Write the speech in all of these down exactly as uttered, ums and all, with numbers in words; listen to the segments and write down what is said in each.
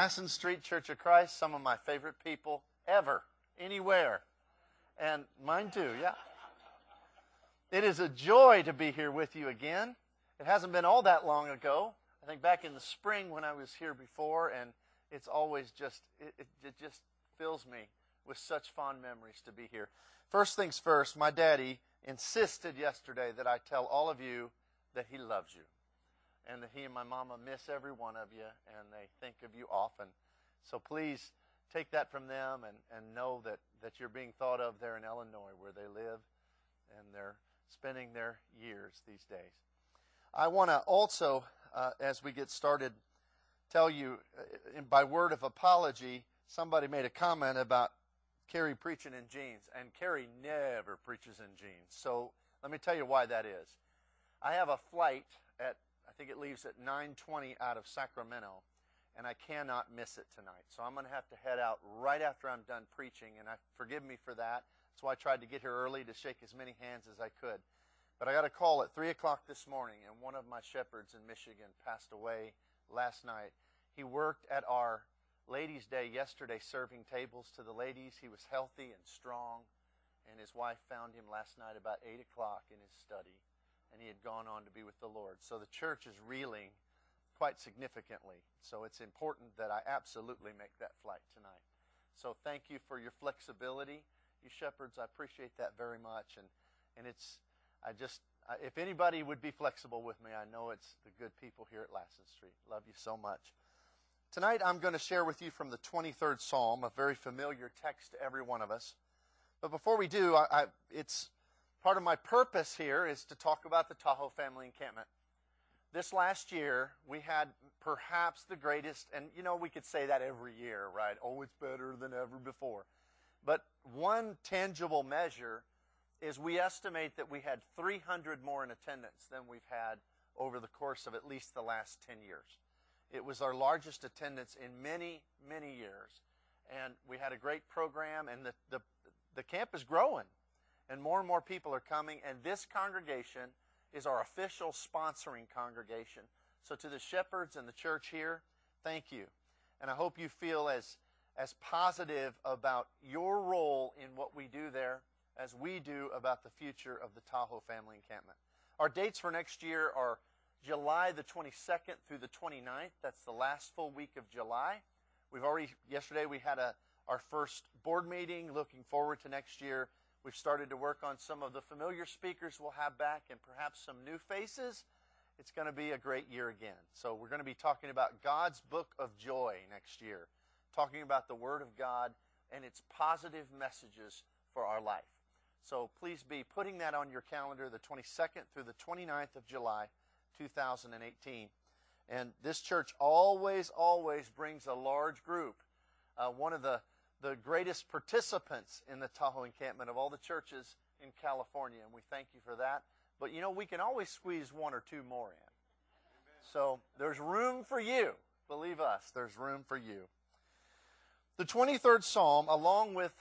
Lassen Street Church of Christ, some of my favorite people ever, anywhere. And mine too, yeah. It is a joy to be here with you again. It hasn't been all that long ago. I think back in the spring when I was here before, and it's always just, it, it, it just fills me with such fond memories to be here. First things first, my daddy insisted yesterday that I tell all of you that he loves you, and that he and my mama miss every one of you, and they think of you often. So please take that from them and, and know that, that you're being thought of there in Illinois where they live, and they're spending their years these days. I want to also, uh, as we get started, tell you uh, by word of apology, somebody made a comment about Carrie preaching in jeans, and Carrie never preaches in jeans. So let me tell you why that is. I have a flight at, I think it leaves at nine twenty out of Sacramento, and I cannot miss it tonight. So I'm going to have to head out right after I'm done preaching, and I, forgive me for that. That's why I tried to get here early to shake as many hands as I could. But I got a call at three o'clock this morning, and one of my shepherds in Michigan passed away last night. He worked at our Ladies' Day yesterday serving tables to the ladies. He was healthy and strong, and his wife found him last night about eight o'clock in his study, and he had gone on to be with the Lord. So the church is reeling quite significantly. So it's important that I absolutely make that flight tonight. So thank you for your flexibility, you shepherds. I appreciate that very much. And and it's, I just, if anybody would be flexible with me, I know it's the good people here at Lassen Street. Love you so much. Tonight I'm going to share with you from the twenty-third Psalm, a very familiar text to every one of us. But before we do, I, I, it's part of my purpose here is to talk about the Tahoe Family Encampment. This last year, we had perhaps the greatest, and you know, we could say that every year, right? Oh, it's better than ever before. But one tangible measure is we estimate that we had three hundred more in attendance than we've had over the course of at least the last ten years. It was our largest attendance in many, many years. And we had a great program, and the, the, the camp is growing. And more and more people are coming, and this congregation is our official sponsoring congregation. So to the shepherds and the church here, thank you. And I hope you feel as, as positive about your role in what we do there as we do about the future of the Tahoe Family Encampment. Our dates for next year are July the twenty-second through the twenty-ninth. That's the last full week of July. We've already, yesterday we had a, our first board meeting, looking forward to next year. We've started to work on some of the familiar speakers we'll have back and perhaps some new faces. It's going to be a great year again. So we're going to be talking about God's Book of Joy next year, talking about the Word of God and its positive messages for our life. So please be putting that on your calendar, the twenty-second through the twenty-ninth of July, two thousand eighteen. And this church always, always brings a large group. Uh, one of the, the greatest participants in the Tahoe Encampment of all the churches in California, and we thank you for that. But, you know, we can always squeeze one or two more in. Amen. So there's room for you. Believe us, there's room for you. The twenty-third Psalm, along with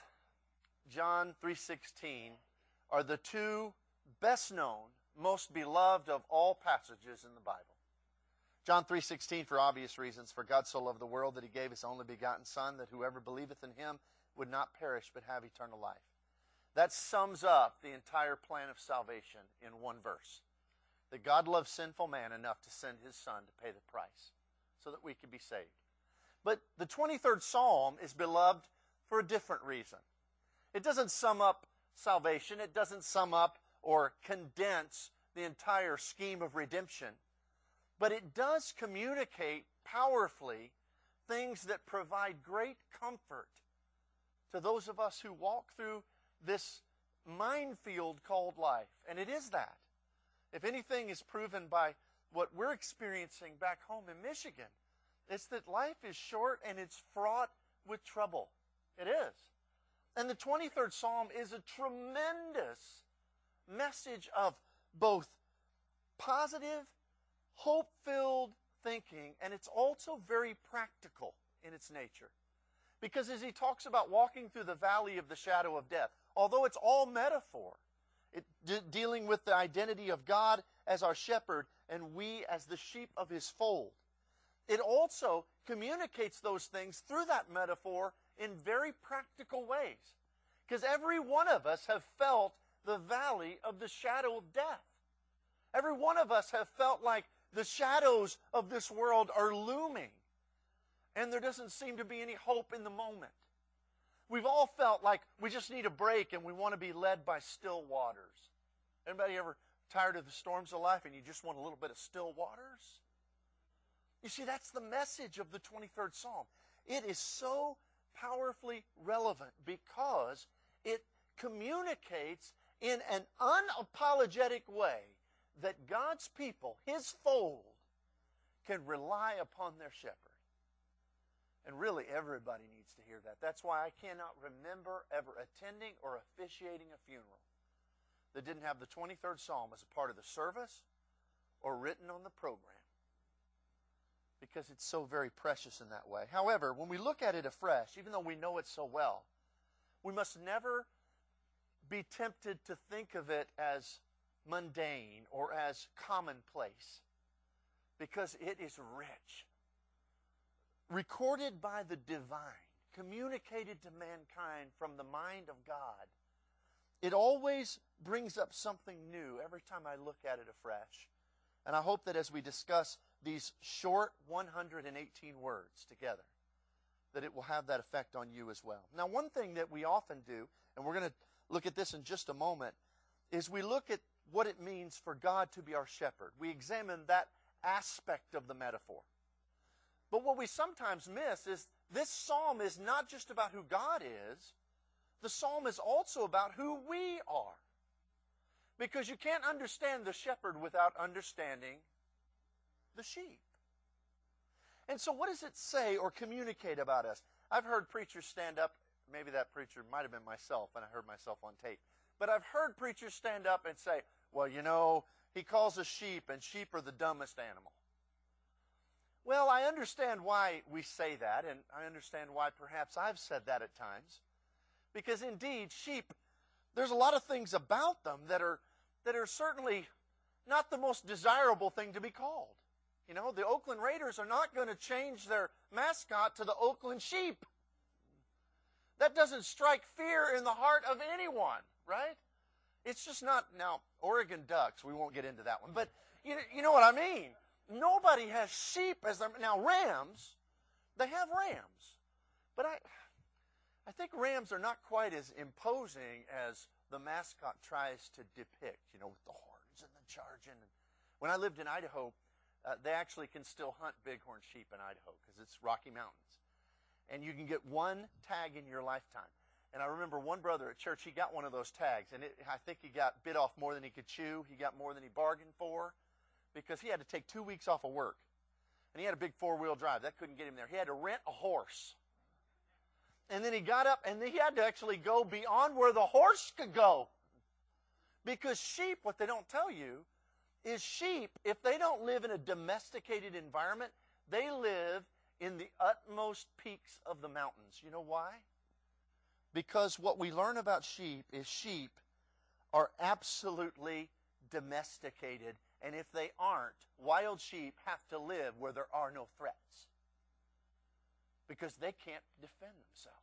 John three sixteen, are the two best known, most beloved of all passages in the Bible. John three sixteen, for obvious reasons, for God so loved the world that he gave his only begotten Son, that whoever believeth in him would not perish but have eternal life. That sums up the entire plan of salvation in one verse. That God loved sinful man enough to send his Son to pay the price so that we could be saved. But the twenty-third Psalm is beloved for a different reason. It doesn't sum up salvation. It doesn't sum up or condense the entire scheme of redemption. But it does communicate powerfully things that provide great comfort to those of us who walk through this minefield called life. And it is that. If anything is proven by what we're experiencing back home in Michigan, it's that life is short and it's fraught with trouble. It is. And the twenty-third Psalm is a tremendous message of both positive, hope-filled thinking, and it's also very practical in its nature. Because as he talks about walking through the valley of the shadow of death, although it's all metaphor, it, de- dealing with the identity of God as our shepherd and we as the sheep of his fold, it also communicates those things through that metaphor in very practical ways. Because every one of us have felt the valley of the shadow of death. Every one of us have felt like the shadows of this world are looming, and there doesn't seem to be any hope in the moment. We've all felt like we just need a break and we want to be led by still waters. Anybody ever tired of the storms of life and you just want a little bit of still waters? You see, that's the message of the twenty-third Psalm. It is so powerfully relevant because it communicates in an unapologetic way that God's people, His fold, can rely upon their shepherd. And really, everybody needs to hear that. That's why I cannot remember ever attending or officiating a funeral that didn't have the twenty-third Psalm as a part of the service or written on the program, because it's so very precious in that way. However, when we look at it afresh, even though we know it so well, we must never be tempted to think of it as mundane or as commonplace, because it is rich. Recorded by the divine, communicated to mankind from the mind of God. It always brings up something new every time I look at it afresh. And I hope that as we discuss these short one hundred eighteen words together, that it will have that effect on you as well. Now, one thing that we often do, and we're going to look at this in just a moment, is we look at what it means for God to be our shepherd. We examine that aspect of the metaphor. But what we sometimes miss is this psalm is not just about who God is. The psalm is also about who we are. Because you can't understand the shepherd without understanding the sheep. And so what does it say or communicate about us? I've heard preachers stand up, maybe that preacher might have been myself, and I heard myself on tape. But I've heard preachers stand up and say, well, you know, he calls us sheep, and sheep are the dumbest animal. Well, I understand why we say that, and I understand why perhaps I've said that at times. Because indeed, sheep, there's a lot of things about them that are that are certainly not the most desirable thing to be called. You know, the Oakland Raiders are not going to change their mascot to the Oakland Sheep. That doesn't strike fear in the heart of anyone, right? It's just not, now, Oregon Ducks, we won't get into that one, but you, you know what I mean. Nobody has sheep as their, now Rams, they have rams. But I, I think rams are not quite as imposing as the mascot tries to depict, you know, with the horns and the charging. When I lived in Idaho, uh, they actually can still hunt bighorn sheep in Idaho because it's Rocky Mountains. And you can get one tag in your lifetime. And I remember one brother at church, he got one of those tags. And it, I think he got bit off more than he could chew. He got more than he bargained for because he had to take two weeks off of work. And he had a big four-wheel drive. That couldn't get him there. He had to rent a horse. And then he got up, and he had to actually go beyond where the horse could go. Because sheep, what they don't tell you, is sheep, if they don't live in a domesticated environment, they live in the utmost peaks of the mountains. You know why? Because what we learn about sheep is sheep are absolutely domesticated. And if they aren't, wild sheep have to live where there are no threats. Because they can't defend themselves.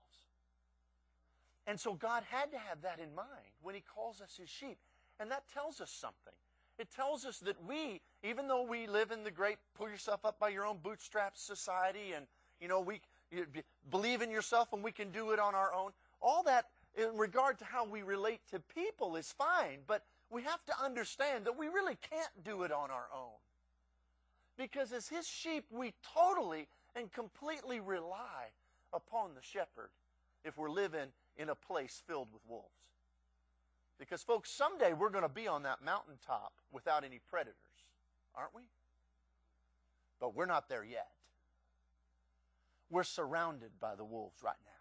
And so God had to have that in mind when He calls us His sheep. And that tells us something. It tells us that we, even though we live in the great pull yourself up by your own bootstraps society, and you know we you believe in yourself and we can do it on our own, all that in regard to how we relate to people is fine, but we have to understand that we really can't do it on our own. Because as His sheep, we totally and completely rely upon the shepherd if we're living in a place filled with wolves. Because, folks, someday we're going to be on that mountaintop without any predators, aren't we? But we're not there yet. We're surrounded by the wolves right now.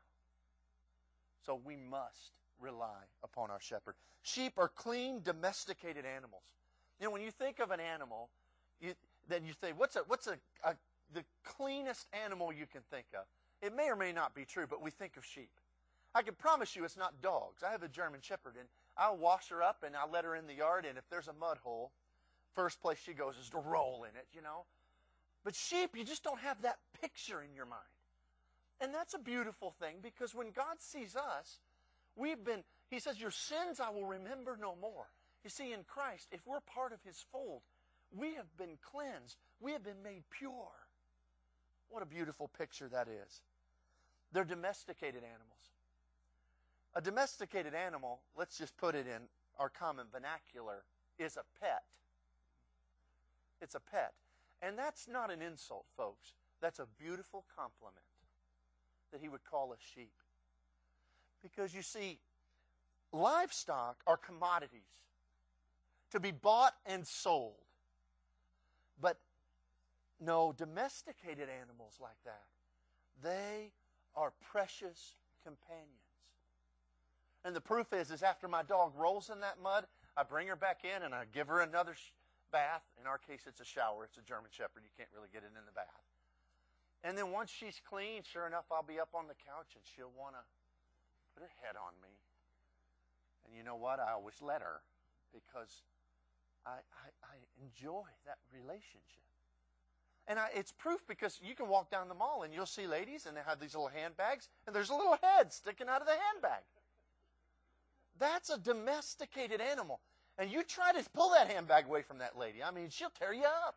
So we must rely upon our shepherd. Sheep are clean, domesticated animals. You know, when you think of an animal, you, then you think, what's a what's a, a the cleanest animal you can think of? It may or may not be true, but we think of sheep. I can promise you it's not dogs. I have a German Shepherd, and I'll wash her up, and I'll let her in the yard, and if there's a mud hole, first place she goes is to roll in it, you know. But sheep, you just don't have that picture in your mind. And that's a beautiful thing, because when God sees us, we've been, He says, your sins I will remember no more. You see, in Christ, if we're part of His fold, we have been cleansed. We have been made pure. What a beautiful picture that is. They're domesticated animals. A domesticated animal, let's just put it in our common vernacular, is a pet. It's a pet. And that's not an insult, folks. That's a beautiful compliment that He would call us sheep. Because you see, livestock are commodities to be bought and sold. But no, domesticated animals like that, they are precious companions. And the proof is, is after my dog rolls in that mud, I bring her back in and I give her another sh- bath. In our case, it's a shower. It's a German Shepherd. You can't really get it in the bath. And then once she's clean, sure enough, I'll be up on the couch and she'll want to put her head on me. And you know what? I always let her, because I, I, I enjoy that relationship. And I, it's proof, because you can walk down the mall and you'll see ladies and they have these little handbags and there's a little head sticking out of the handbag. That's a domesticated animal. And you try to pull that handbag away from that lady, I mean, she'll tear you up.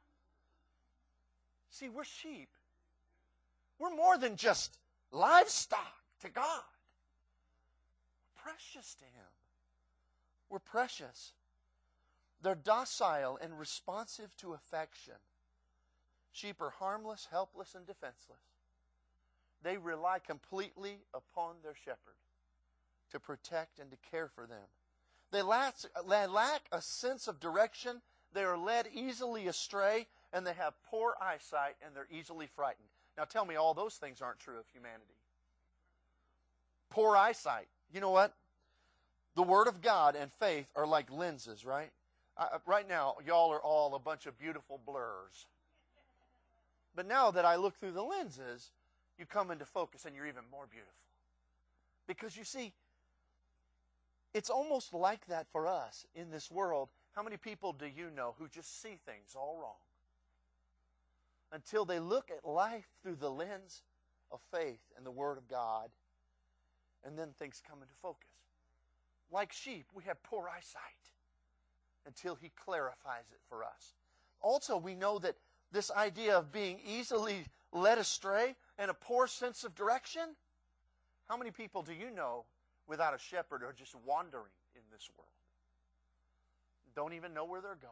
See, we're sheep. We're more than just livestock to God. We're precious to Him. We're precious. They're docile and responsive to affection. Sheep are harmless, helpless, and defenseless. They rely completely upon their shepherd to protect and to care for them. They lack, they lack a sense of direction. They are led easily astray, and they have poor eyesight, and they're easily frightened. Now tell me, all those things aren't true of humanity. Poor eyesight. You know what? The Word of God and faith are like lenses, right? I, right now, y'all are all a bunch of beautiful blurs. But now that I look through the lenses, you come into focus and you're even more beautiful. Because you see, it's almost like that for us in this world. How many people do you know who just see things all wrong? Until they look at life through the lens of faith and the Word of God, and then things come into focus. Like sheep, we have poor eyesight until He clarifies it for us. Also, we know that this idea of being easily led astray and a poor sense of direction, how many people do you know without a shepherd are just wandering in this world? Don't even know where they're going.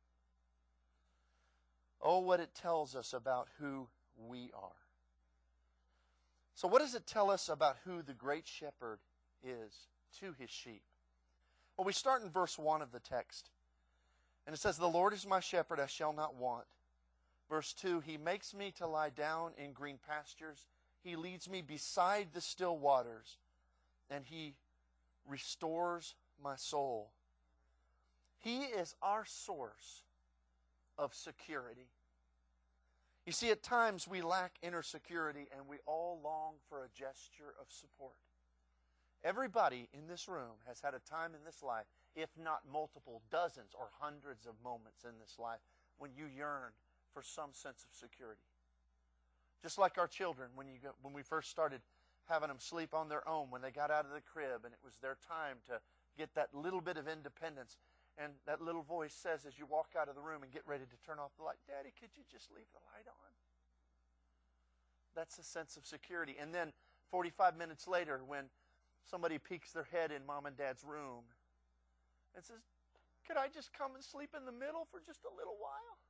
Oh, what it tells us about who we are. So what does it tell us about who the great shepherd is to His sheep? Well, we start in verse one of the text. And it says, "The Lord is my shepherd, I shall not want." Verse two, "He makes me to lie down in green pastures. He leads me beside the still waters, and He restores my soul." He is our source of security. You see, at times we lack inner security, and we all long for a gesture of support. Everybody in this room has had a time in this life, if not multiple, dozens or hundreds of moments in this life, when you yearn for some sense of security. Just like our children, when you go, when we first started having them sleep on their own, when they got out of the crib and it was their time to get that little bit of independence, and that little voice says as you walk out of the room and get ready to turn off the light, "Daddy, could you just leave the light on?" That's a sense of security. And then forty-five minutes later, when somebody peeks their head in Mom and Dad's room and says, "Could I just come and sleep in the middle for just a little while?"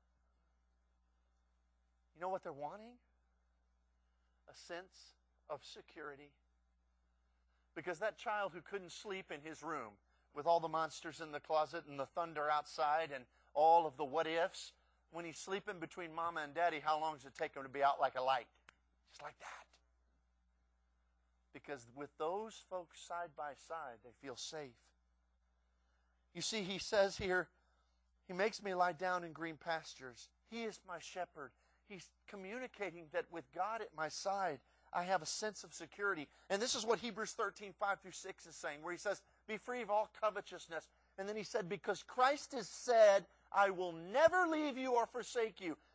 You know what they're wanting? A sense of security. Because that child who couldn't sleep in his room with all the monsters in the closet and the thunder outside and all of the what ifs, when he's sleeping between Mama and Daddy, how long does it take him to be out like a light? Just like that. Because with those folks side by side, they feel safe. You see, He says here, He makes me lie down in green pastures. He is my shepherd. He's communicating that with God at my side, I have a sense of security. And this is what Hebrews thirteen, five through six is saying, where he says, "Be free of all covetousness." And then he said, "Because Christ has said, I will never leave you or forsake you."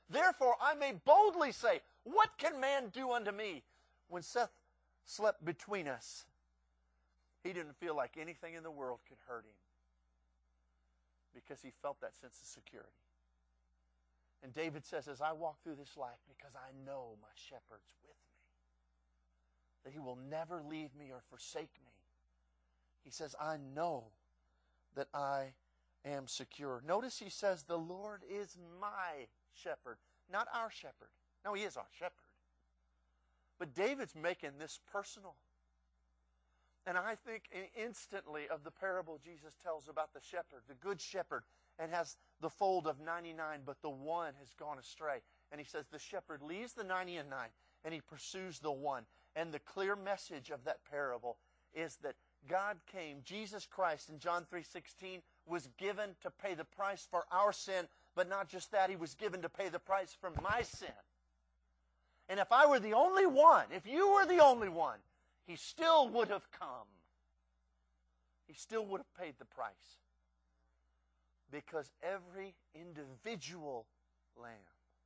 Therefore I may boldly say, what can man do unto me? When Seth slept between us, he didn't feel like anything in the world could hurt him because he felt that sense of security. And David says, as I walk through this life, because I know my shepherd's with me, that he will never leave me or forsake me. He says, I know that I am secure. Notice he says, the Lord is my shepherd, not our shepherd. No, he is our shepherd. But David's making this personal. And I think instantly of the parable Jesus tells about the shepherd, the good shepherd, and has the fold of ninety-nine, but the one has gone astray. And he says the shepherd leaves the ninety-nine and he pursues the one. And the clear message of that parable is that God came, Jesus Christ in John three sixteen was given to pay the price for our sin, but not just that, he was given to pay the price for my sin. And if I were the only one, if you were the only one, he still would have come. He still would have paid the price. Because every individual lamb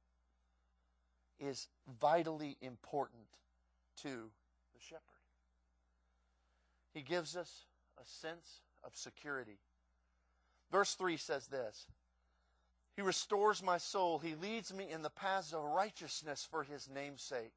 is vitally important to the shepherd. He gives us a sense of security. Verse three says this, he restores my soul. He leads me in the paths of righteousness for his name's sake.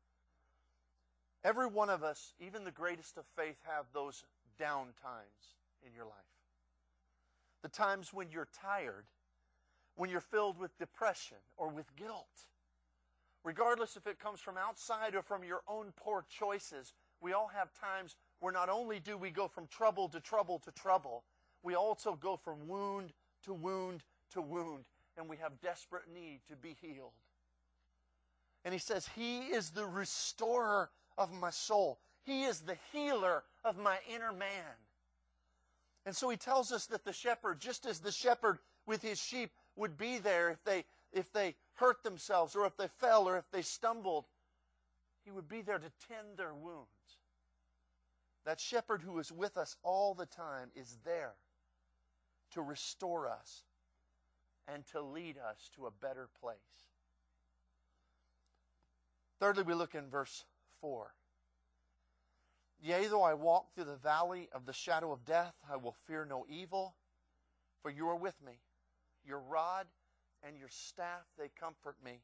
Every one of us, even the greatest of faith, have those down times in your life. The times when you're tired, when you're filled with depression or with guilt. Regardless if it comes from outside or from your own poor choices, we all have times where not only do we go from trouble to trouble to trouble, we also go from wound to wound to wound, and we have desperate need to be healed. And he says, he is the restorer of my soul. He is the healer of my inner man. And so he tells us that the shepherd, just as the shepherd with his sheep would be there if they, if they hurt themselves or if they fell or if they stumbled, he would be there to tend their wounds. That shepherd who is with us all the time is there to restore us and to lead us to a better place. Thirdly, we look in verse four. Yea, though I walk through the valley of the shadow of death, I will fear no evil, for you are with me. Your rod and your staff, they comfort me.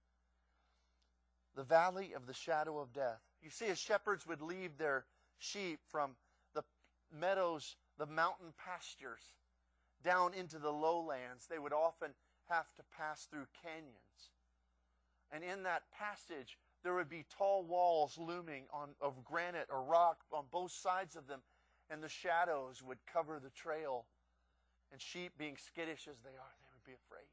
The valley of the shadow of death. You see, as shepherds would lead their sheep from the meadows, the mountain pastures, down into the lowlands, they would often have to pass through canyons. And in that passage, there would be tall walls looming on, of granite or rock on both sides of them, and the shadows would cover the trail. And sheep, being skittish as they are, they would be afraid.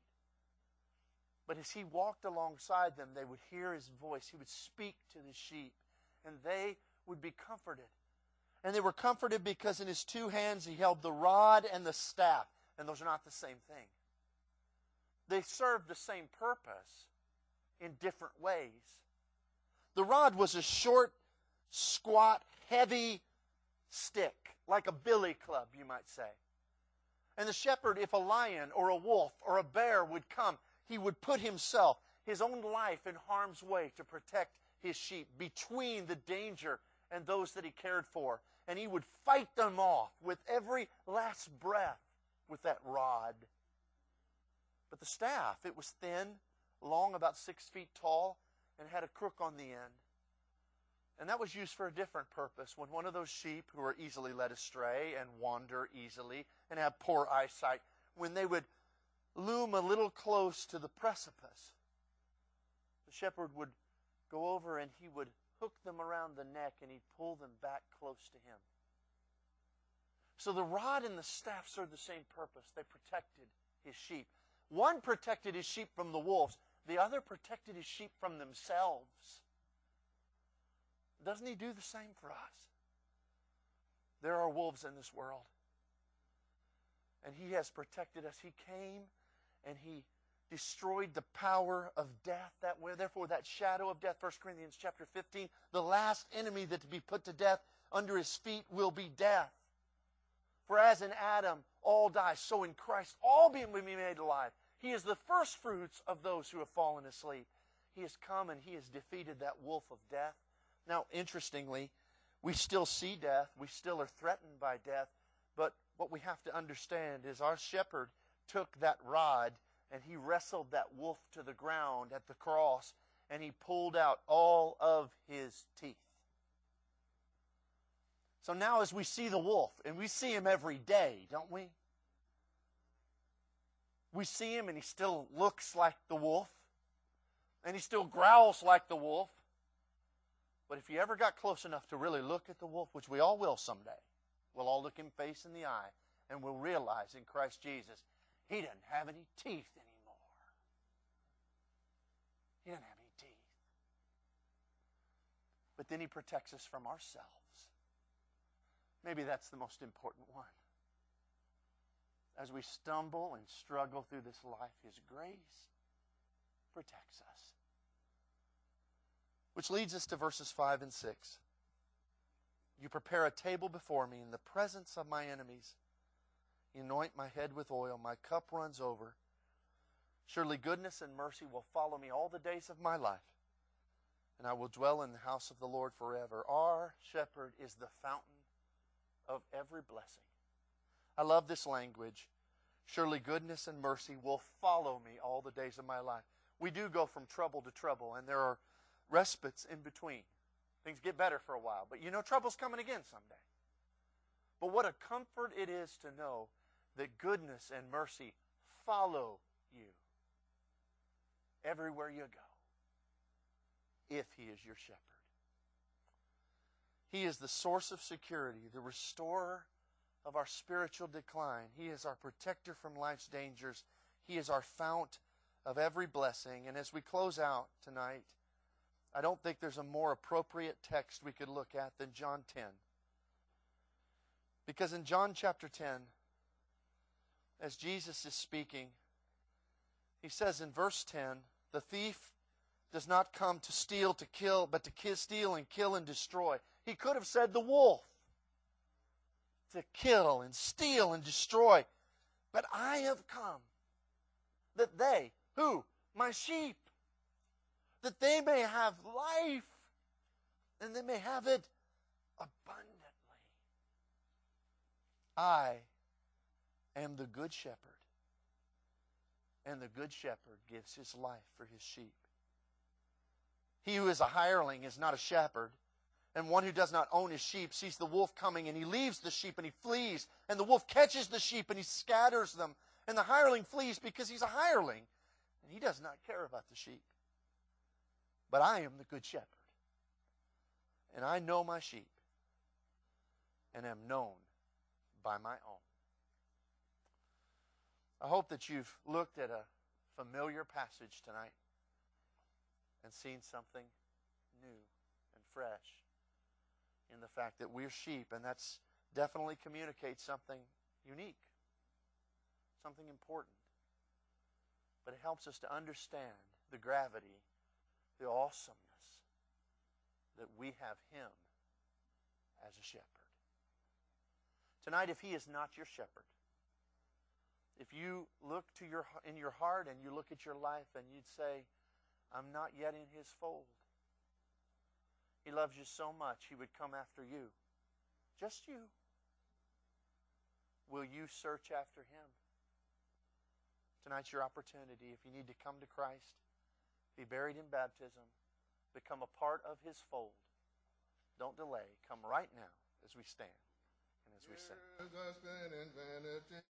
But as he walked alongside them, they would hear his voice. He would speak to the sheep, and they would be comforted. And they were comforted because in his two hands he held the rod and the staff. And those are not the same thing. They served the same purpose in different ways. The rod was a short, squat, heavy stick, like a billy club, you might say. And the shepherd, if a lion or a wolf or a bear would come, he would put himself, his own life, in harm's way to protect his sheep between the danger and those that he cared for. And he would fight them off with every last breath with that rod. But the staff, it was thin, long, about six feet tall, and had a crook on the end. And that was used for a different purpose. When one of those sheep who are easily led astray and wander easily and have poor eyesight, when they would loom a little close to the precipice, the shepherd would go over and he would hook them around the neck and he'd pull them back close to him. So the rod and the staff served the same purpose. They protected his sheep. One protected his sheep from the wolves. The other protected his sheep from themselves. Doesn't he do the same for us? There are wolves in this world. And he has protected us. He came and he destroyed the power of death. That way, therefore, that shadow of death, First Corinthians chapter fifteen, the last enemy that to be put to death under his feet will be death. For as in Adam all die, so in Christ all being made alive. He is the first fruits of those who have fallen asleep. He has come and He has defeated that wolf of death. Now, interestingly, we still see death. We still are threatened by death. But what we have to understand is our shepherd took that rod and He wrestled that wolf to the ground at the cross, and He pulled out all of His teeth. So now as we see the wolf, and we see him every day, don't we? We see him and he still looks like the wolf, and he still growls like the wolf. But if you ever got close enough to really look at the wolf, which we all will someday, we'll all look him face in the eye, and we'll realize in Christ Jesus, He doesn't have any teeth anymore. He doesn't have any teeth. But then He protects us from ourselves. Maybe that's the most important one. As we stumble and struggle through this life, His grace protects us. Which leads us to verses five and six. You prepare a table before me in the presence of my enemies. You anoint my head with oil. My cup runs over. Surely goodness and mercy will follow me all the days of my life, and I will dwell in the house of the Lord forever. Our shepherd is the fountain of every blessing. I love this language. Surely goodness and mercy will follow me all the days of my life. We do go from trouble to trouble, and there are respites in between. Things get better for a while, but you know trouble's coming again someday. But what a comfort it is to know that goodness and mercy follow you everywhere you go, if He is your shepherd. He is the source of security, the restorer of our spiritual decline. He is our protector from life's dangers. He is our fount of every blessing. And as we close out tonight, I don't think there's a more appropriate text we could look at than John ten. Because in John chapter ten, as Jesus is speaking, He says in verse ten, the thief does not come to steal, to kill, but to kill, steal and kill and destroy. He could have said the wolf, to kill and steal and destroy. But I have come that they, who? My sheep, that they may have life, and they may have it abundantly. I am the good shepherd, and the good shepherd gives his life for his sheep. He who is a hireling is not a shepherd, and one who does not own his sheep sees the wolf coming, and he leaves the sheep and he flees, and the wolf catches the sheep and he scatters them, and the hireling flees because he's a hireling, and he does not care about the sheep. But I am the good shepherd, and I know my sheep, and am known by my own. I hope that you've looked at a familiar passage tonight and seen something new and fresh in the fact that we're sheep, and that's definitely communicates something unique, something important. But it helps us to understand the gravity, the awesomeness that we have Him as a shepherd. Tonight, if He is not your shepherd, if you look to your in your heart and you look at your life and you'd say, I'm not yet in His fold. He loves you so much, He would come after you. Just you. Will you search after Him? Tonight's your opportunity. If you need to come to Christ, be buried in baptism, become a part of His fold, don't delay. Come right now as we stand and as we sing.